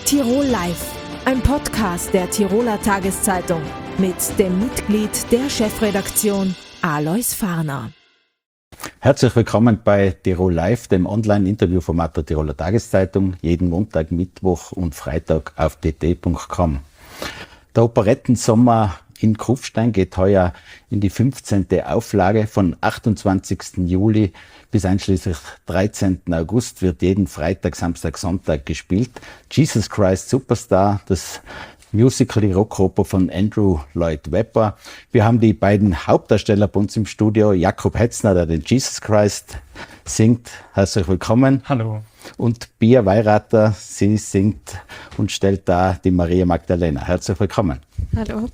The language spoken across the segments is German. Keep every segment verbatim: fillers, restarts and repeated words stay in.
Tirol Live, ein Podcast der Tiroler Tageszeitung mit dem Mitglied der Chefredaktion Alois Farner. Herzlich willkommen bei Tirol Live, dem Online-Interviewformat der Tiroler Tageszeitung, jeden Montag, Mittwoch und Freitag auf t t punkt com. Der Operettensommer in Kufstein geht heuer in die fünfzehnte Auflage. Von achtundzwanzigsten Juli bis einschließlich dreizehnten August wird jeden Freitag, Samstag, Sonntag gespielt. Jesus Christ Superstar, das Musical, die Rockoper von Andrew Lloyd Webber. Wir haben die beiden Hauptdarsteller bei uns im Studio. Jakob Hetzner, der den Jesus Christ singt. Herzlich willkommen. Hallo. Und Pia Weirater, sie singt und stellt da die Maria Magdalena. Herzlich willkommen. Hallo.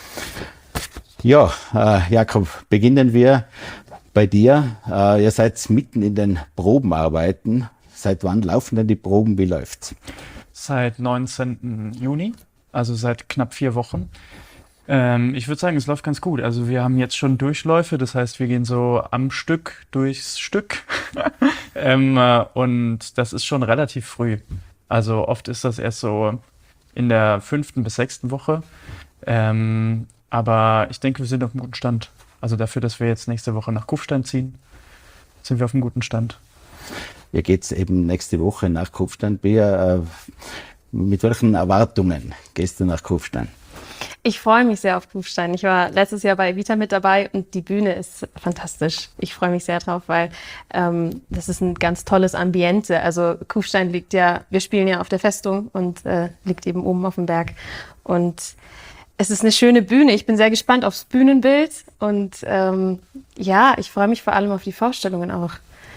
Ja, äh, Jakob, beginnen wir bei dir. Äh, ihr seid mitten in den Probenarbeiten. Seit wann laufen denn die Proben? Wie läuft's? Seit neunzehnten Juni, also seit knapp vier Wochen. Ähm, ich würde sagen, es läuft ganz gut. Also wir haben jetzt schon Durchläufe, das heißt, wir gehen so am Stück durchs Stück. ähm, äh, und das ist schon relativ früh. Also oft ist das erst so in der fünften bis sechsten Woche. Ähm, aber ich denke, wir sind auf einem guten Stand. Also dafür, dass wir jetzt nächste Woche nach Kufstein ziehen, sind wir auf einem guten Stand. Ihr geht's eben nächste Woche nach Kufstein. Pia, äh, mit welchen Erwartungen gehst du nach Kufstein? Ich freue mich sehr auf Kufstein. Ich war letztes Jahr bei Evita mit dabei und die Bühne ist fantastisch. Ich freue mich sehr drauf, weil ähm, das ist ein ganz tolles Ambiente. Also Kufstein liegt ja, wir spielen ja auf der Festung und äh, liegt eben oben auf dem Berg. Und es ist eine schöne Bühne. Ich bin sehr gespannt aufs Bühnenbild und ähm, ja, ich freue mich vor allem auf die Vorstellungen auch.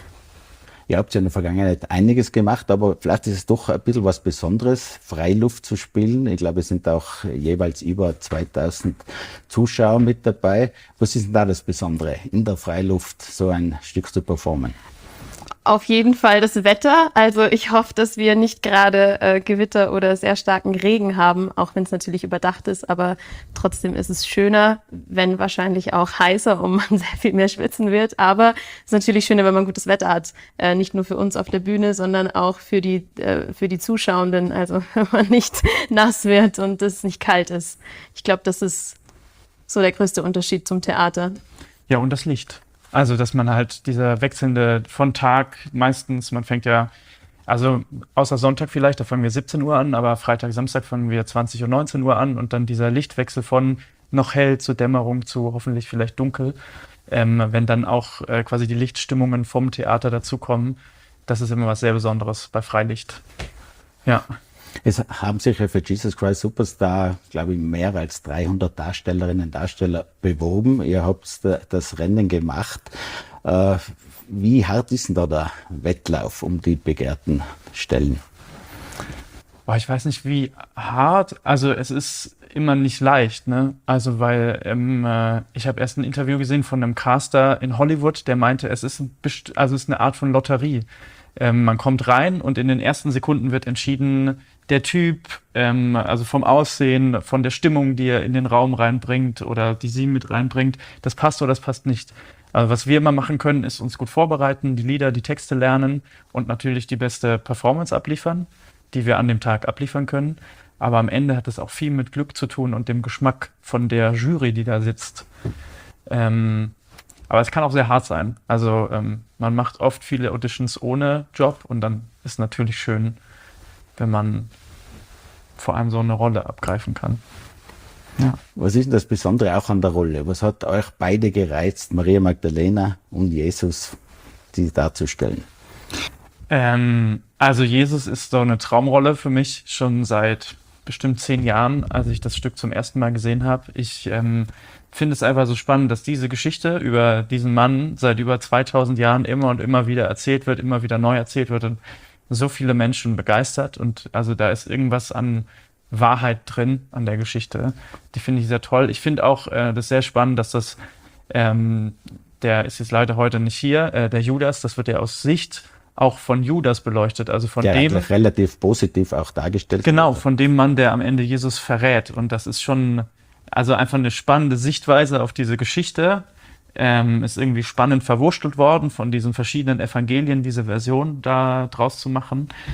Ihr habt ja in der Vergangenheit einiges gemacht, aber vielleicht ist es doch ein bisschen was Besonderes, Freiluft zu spielen. Ich glaube, es sind auch jeweils über zweitausend Zuschauer mit dabei. Was ist denn da das Besondere, in der Freiluft so ein Stück zu performen? Auf jeden Fall das Wetter. Also ich hoffe, dass wir nicht gerade äh, Gewitter oder sehr starken Regen haben, auch wenn es natürlich überdacht ist. Aber trotzdem ist es schöner, wenn wahrscheinlich auch heißer und man sehr viel mehr schwitzen wird. Aber es ist natürlich schöner, wenn man gutes Wetter hat. Äh, nicht nur für uns auf der Bühne, sondern auch für die, äh, für die Zuschauenden. Also wenn man nicht nass wird und es nicht kalt ist. Ich glaube, das ist so der größte Unterschied zum Theater. Ja, und das Licht. Also, dass man halt dieser wechselnde von Tag meistens, man fängt ja, also außer Sonntag vielleicht, da fangen wir siebzehn Uhr an, aber Freitag, Samstag fangen wir zwanzig und neunzehn Uhr an und dann dieser Lichtwechsel von noch hell zu Dämmerung zu hoffentlich vielleicht dunkel, ähm, wenn dann auch äh, quasi die Lichtstimmungen vom Theater dazukommen, das ist immer was sehr Besonderes bei Freilicht. Ja. Es haben sich ja für Jesus Christ Superstar, glaube ich, mehr als dreihundert Darstellerinnen und Darsteller beworben. Ihr habt das Rennen gemacht. Wie hart ist denn da der Wettlauf um die begehrten Stellen? Boah, ich weiß nicht, wie hart. Also es ist immer nicht leicht, ne? Also weil ähm, äh, ich habe erst ein Interview gesehen von einem Caster in Hollywood, der meinte, es ist, ein Best- also es ist eine Art von Lotterie. Ähm, man kommt rein und in den ersten Sekunden wird entschieden, der Typ, ähm, also vom Aussehen, von der Stimmung, die er in den Raum reinbringt oder die sie mit reinbringt, das passt oder das passt nicht. Also was wir immer machen können, ist uns gut vorbereiten, die Lieder, die Texte lernen und natürlich die beste Performance abliefern, die wir an dem Tag abliefern können. Aber am Ende hat es auch viel mit Glück zu tun und dem Geschmack von der Jury, die da sitzt. Ähm, aber es kann auch sehr hart sein. Also ähm, man macht oft viele Auditions ohne Job und dann ist natürlich schön, wenn man vor allem so eine Rolle abgreifen kann. Ja. Was ist denn das Besondere auch an der Rolle? Was hat euch beide gereizt, Maria Magdalena und Jesus, die darzustellen? Ähm, also Jesus ist so eine Traumrolle für mich schon seit bestimmt zehn Jahren, als ich das Stück zum ersten Mal gesehen habe. Ich ähm, finde es einfach so spannend, dass diese Geschichte über diesen Mann seit über zweitausend Jahren immer und immer wieder erzählt wird, immer wieder neu erzählt wird und so viele Menschen begeistert. Und also da ist irgendwas an Wahrheit drin, an der Geschichte. Die finde ich sehr toll. Ich finde auch äh, das sehr spannend, dass das, ähm, der ist jetzt leider heute nicht hier, äh, der Judas, das wird ja aus Sicht auch von Judas beleuchtet, also von der dem relativ positiv auch dargestellt. Genau, wurde. von dem Mann, der am Ende Jesus verrät. Und das ist schon also einfach eine spannende Sichtweise auf diese Geschichte. Ähm, ist irgendwie spannend verwurstelt worden von diesen verschiedenen Evangelien, diese Version da draus zu machen.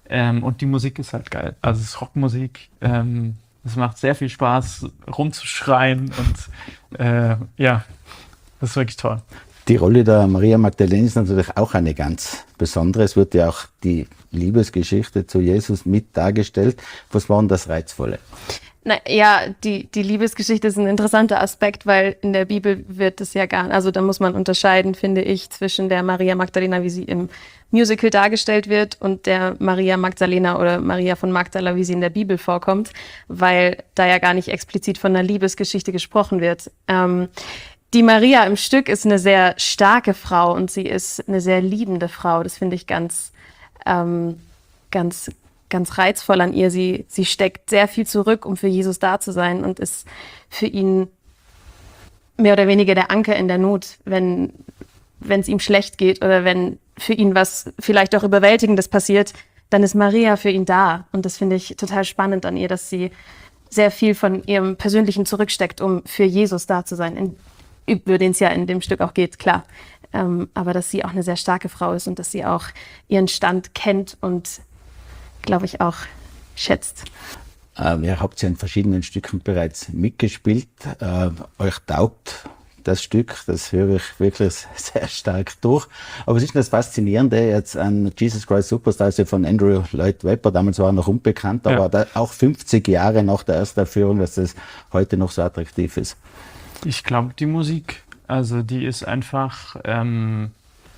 Ähm, und die Musik ist halt geil. Also es ist Rockmusik. Ähm, es macht sehr viel Spaß, rumzuschreien und äh, ja, das ist wirklich toll. Die Rolle der Maria Magdalena ist natürlich auch eine ganz besondere. Es wird ja auch die Liebesgeschichte zu Jesus mit dargestellt. Was war denn das Reizvolle? Na, ja, die, die Liebesgeschichte ist ein interessanter Aspekt, weil in der Bibel wird es ja gar, also da muss man unterscheiden, finde ich, zwischen der Maria Magdalena, wie sie im Musical dargestellt wird, und der Maria Magdalena oder Maria von Magdala, wie sie in der Bibel vorkommt, weil da ja gar nicht explizit von einer Liebesgeschichte gesprochen wird. Ähm, die Maria im Stück ist eine sehr starke Frau und sie ist eine sehr liebende Frau. Das finde ich ganz, ähm, ganz ganz reizvoll an ihr. Sie, sie steckt sehr viel zurück, um für Jesus da zu sein und ist für ihn mehr oder weniger der Anker in der Not, wenn wenn es ihm schlecht geht oder wenn für ihn was vielleicht auch Überwältigendes passiert, dann ist Maria für ihn da. Und das finde ich total spannend an ihr, dass sie sehr viel von ihrem Persönlichen zurücksteckt, um für Jesus da zu sein, in, über den es ja in dem Stück auch geht, klar. Ähm, aber dass sie auch eine sehr starke Frau ist und dass sie auch ihren Stand kennt und, glaube ich, auch schätzt. Ähm, ihr habt ja in verschiedenen Stücken bereits mitgespielt. Äh, euch taugt das Stück, das höre ich wirklich sehr stark durch. Aber es ist das Faszinierende jetzt an Jesus Christ Superstar, also von Andrew Lloyd Webber, damals war er noch unbekannt, aber ja. da, auch fünfzig Jahre nach der Erstaufführung, dass das heute noch so attraktiv ist. Ich glaube, die Musik, also die ist einfach... Ähm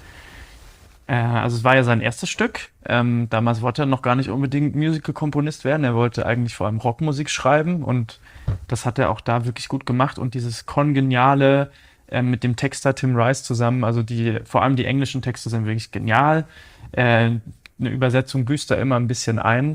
Also es war ja sein erstes Stück. Ähm, damals wollte er noch gar nicht unbedingt Musical-Komponist werden. Er wollte eigentlich vor allem Rockmusik schreiben und das hat er auch da wirklich gut gemacht. Und dieses Kongeniale äh, mit dem Texter Tim Rice zusammen, also die vor allem die englischen Texte sind wirklich genial. Äh, eine Übersetzung büßt da immer ein bisschen ein.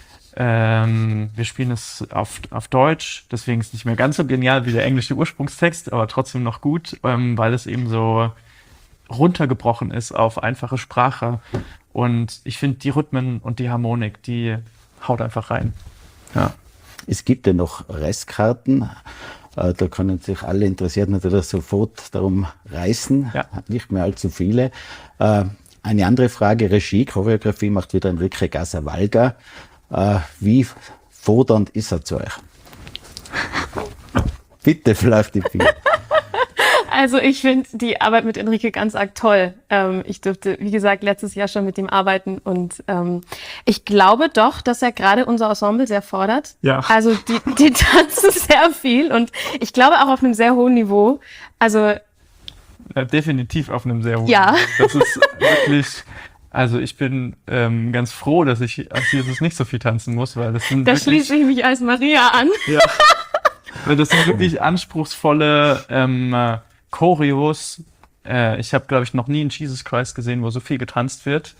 Ähm, wir spielen es auf, auf Deutsch, deswegen ist es nicht mehr ganz so genial wie der englische Ursprungstext, aber trotzdem noch gut, ähm, weil es eben so runtergebrochen ist auf einfache Sprache. Und ich finde die Rhythmen und die Harmonik, die haut einfach rein. Ja. Es gibt ja noch Restkarten. Da können sich alle Interessierten natürlich sofort darum reißen. Ja. Nicht mehr allzu viele. Eine andere Frage, Regie, Choreografie macht wieder Enrique Gazzarvalga. Wie fordernd ist er zu euch? Bitte, vielleicht die Finger. Also ich finde die Arbeit mit Enrique ganz arg toll. Ähm, ich durfte, wie gesagt, letztes Jahr schon mit ihm arbeiten und ähm, ich glaube doch, dass er gerade unser Ensemble sehr fordert. Ja. Also die, die tanzen sehr viel und ich glaube auch auf einem sehr hohen Niveau. Also ja, definitiv auf einem sehr hohen ja. Niveau. Das ist wirklich... Also ich bin ähm, ganz froh, dass ich als Jesus nicht so viel tanzen muss, weil das sind Da wirklich, schließe ich mich als Maria an. Ja, weil das sind wirklich anspruchsvolle ähm, Choreos. Äh, ich habe, glaube ich, noch nie einen Jesus Christ gesehen, wo so viel getanzt wird.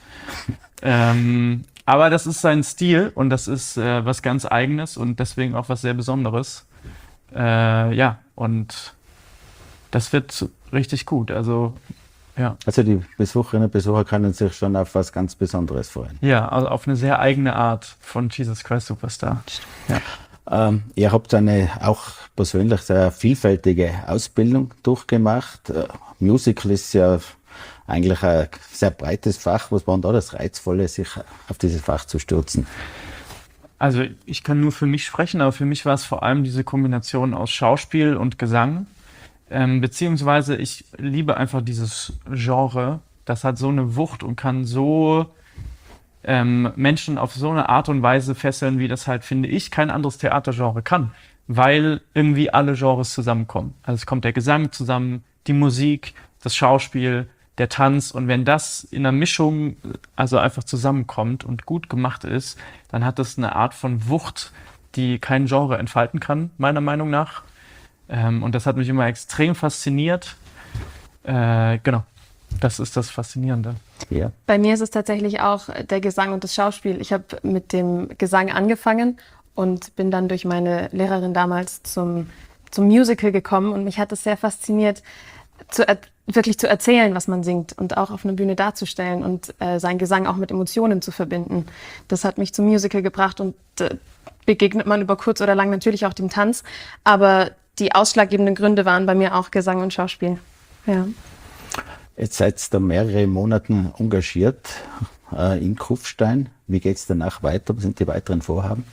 ähm, aber das ist sein Stil und das ist äh, was ganz Eigenes und deswegen auch was sehr Besonderes. Äh, ja, und das wird richtig gut. Also ja. Also die Besucherinnen und Besucher können sich schon auf was ganz Besonderes freuen. Ja, also auf eine sehr eigene Art von Jesus Christ Superstar. Ja. Ähm, ihr habt eine auch persönlich sehr vielfältige Ausbildung durchgemacht. Äh, Musical ist ja eigentlich ein sehr breites Fach. Was war denn da das Reizvolle, sich auf dieses Fach zu stürzen? Also ich kann nur für mich sprechen, aber für mich war es vor allem diese Kombination aus Schauspiel und Gesang. Ähm, beziehungsweise ich liebe einfach dieses Genre. Das hat so eine Wucht und kann so ähm, Menschen auf so eine Art und Weise fesseln, wie das halt, finde ich, kein anderes Theatergenre kann. Weil irgendwie alle Genres zusammenkommen. Also es kommt der Gesang zusammen, die Musik, das Schauspiel, der Tanz. Und wenn das in einer Mischung also einfach zusammenkommt und gut gemacht ist, dann hat das eine Art von Wucht, die kein Genre entfalten kann, meiner Meinung nach. Ähm, und das hat mich immer extrem fasziniert. Äh, genau, das ist das Faszinierende. Ja. Bei mir ist es tatsächlich auch der Gesang und das Schauspiel. Ich habe mit dem Gesang angefangen und bin dann durch meine Lehrerin damals zum, zum Musical gekommen. Und mich hat es sehr fasziniert, zu er- wirklich zu erzählen, was man singt und auch auf einer Bühne darzustellen und äh, seinen Gesang auch mit Emotionen zu verbinden. Das hat mich zum Musical gebracht und äh, begegnet man über kurz oder lang natürlich auch dem Tanz. Aber die ausschlaggebenden Gründe waren bei mir auch Gesang und Schauspiel. Ja. Jetzt seid ihr da mehrere Monate engagiert äh, in Kufstein. Wie geht es danach weiter? Was sind die weiteren Vorhaben?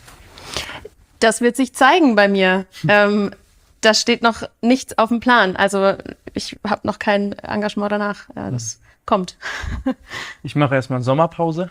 Das wird sich zeigen bei mir. ähm, da steht noch nichts auf dem Plan. Also ich habe noch kein Engagement danach. Ja, das kommt. Ich mache erstmal Sommerpause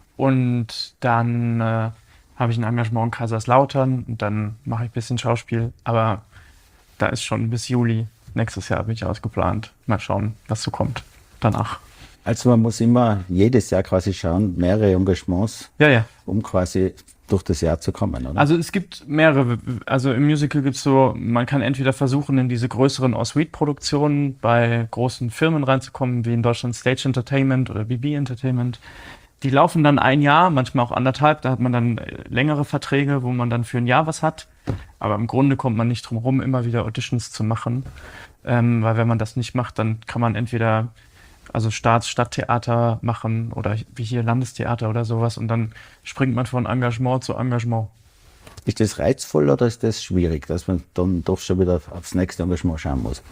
und dann äh, habe ich ein Engagement in Kaiserslautern und dann mache ich ein bisschen Schauspiel. Aber da ist schon bis Juli nächstes Jahr bin ich ausgeplant. Mal schauen, was so kommt danach. Also man muss immer jedes Jahr quasi schauen, mehrere Engagements, Ja, ja. um quasi durch das Jahr zu kommen, oder? Also es gibt mehrere, also im Musical gibt es so, man kann entweder versuchen, in diese größeren En-Suite-Produktionen bei großen Firmen reinzukommen, wie in Deutschland Stage Entertainment oder B B Entertainment. Die laufen dann ein Jahr, manchmal auch anderthalb, da hat man dann längere Verträge, wo man dann für ein Jahr was hat. Aber im Grunde kommt man nicht drum herum, immer wieder Auditions zu machen. Ähm, weil wenn man das nicht macht, dann kann man entweder also Staats-, Stadttheater machen oder wie hier Landestheater oder sowas und dann springt man von Engagement zu Engagement. Ist das reizvoll oder ist das schwierig, dass man dann doch schon wieder aufs nächste Engagement schauen muss?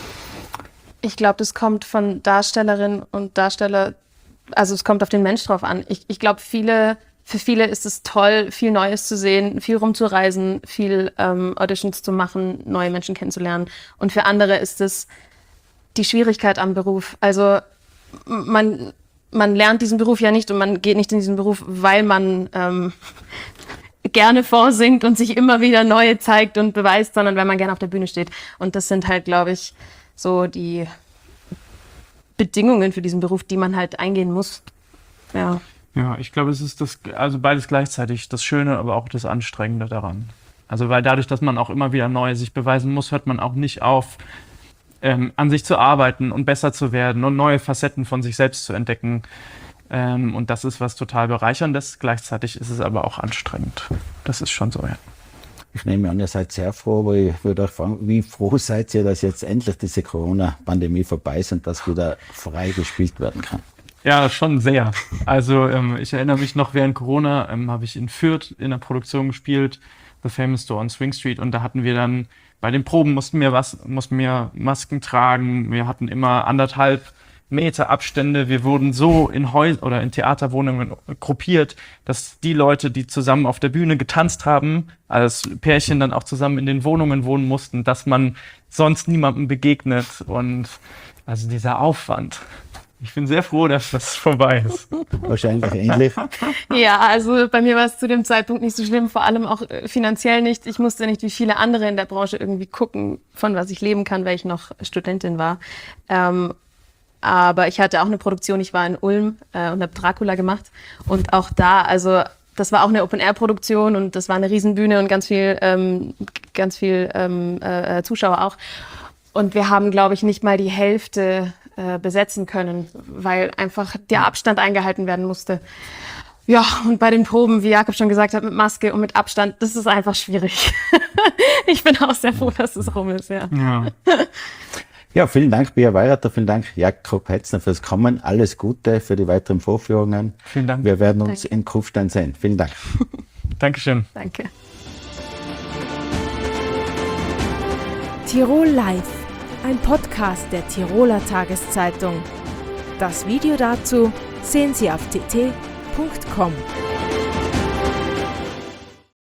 Ich glaube, das kommt von Darstellerinnen und Darsteller, also es kommt auf den Mensch drauf an. Ich, ich glaube, viele, für viele ist es toll, viel Neues zu sehen, viel rumzureisen, viel ähm, Auditions zu machen, neue Menschen kennenzulernen. Und für andere ist es die Schwierigkeit am Beruf. Also man, man lernt diesen Beruf ja nicht und man geht nicht in diesen Beruf, weil man ähm, gerne vorsingt und sich immer wieder neue zeigt und beweist, sondern weil man gerne auf der Bühne steht. Und das sind halt, glaube ich, so die Bedingungen für diesen Beruf, die man halt eingehen muss. Ja. Ja, ich glaube, es ist das, also beides gleichzeitig, das Schöne, aber auch das Anstrengende daran. Also weil dadurch, dass man auch immer wieder neu sich beweisen muss, hört man auch nicht auf, ähm, an sich zu arbeiten und besser zu werden und neue Facetten von sich selbst zu entdecken. Ähm, und das ist was total Bereicherndes. Gleichzeitig ist es aber auch anstrengend. Das ist schon so, ja. Ich nehme an, ihr seid sehr froh, aber ich würde euch fragen, wie froh seid ihr, dass jetzt endlich diese Corona-Pandemie vorbei ist und dass wieder frei gespielt werden kann? Ja, schon sehr. Also ähm, ich erinnere mich noch, während Corona ähm, habe ich in Fürth in der Produktion gespielt, The Famous Store on Swing Street, und da hatten wir dann, bei den Proben mussten wir was, mussten wir Masken tragen, wir hatten immer anderthalb Meter Abstände, wir wurden so in Häusern oder in Theaterwohnungen gruppiert, dass die Leute, die zusammen auf der Bühne getanzt haben, als Pärchen dann auch zusammen in den Wohnungen wohnen mussten, dass man sonst niemandem begegnet, und also dieser Aufwand. Ich bin sehr froh, dass das vorbei ist. Wahrscheinlich ähnlich. Ja, also bei mir war es zu dem Zeitpunkt nicht so schlimm, vor allem auch äh, finanziell nicht. Ich musste nicht wie viele andere in der Branche irgendwie gucken, von was ich leben kann, weil ich noch Studentin war. Ähm, aber ich hatte auch eine Produktion, ich war in Ulm äh, und habe Dracula gemacht. Und auch da, also das war auch eine Open-Air-Produktion und das war eine Riesenbühne und ganz viel, ähm, ganz viel ähm, äh, Zuschauer auch. Und wir haben, glaube ich, nicht mal die Hälfte äh, besetzen können, weil einfach der Abstand eingehalten werden musste. Ja, und bei den Proben, wie Jakob schon gesagt hat, mit Maske und mit Abstand, das ist einfach schwierig. Ich bin auch sehr froh, dass es rum ist, ja. Ja. Ja, vielen Dank, Bea Weirater, vielen Dank, Jakob Hetzner, fürs Kommen. Alles Gute für die weiteren Vorführungen. Vielen Dank. Wir werden uns Danke. in Kufstein sehen. Vielen Dank. Dankeschön. Danke. Tirol Live, ein Podcast der Tiroler Tageszeitung. Das Video dazu sehen Sie auf t t punkt com.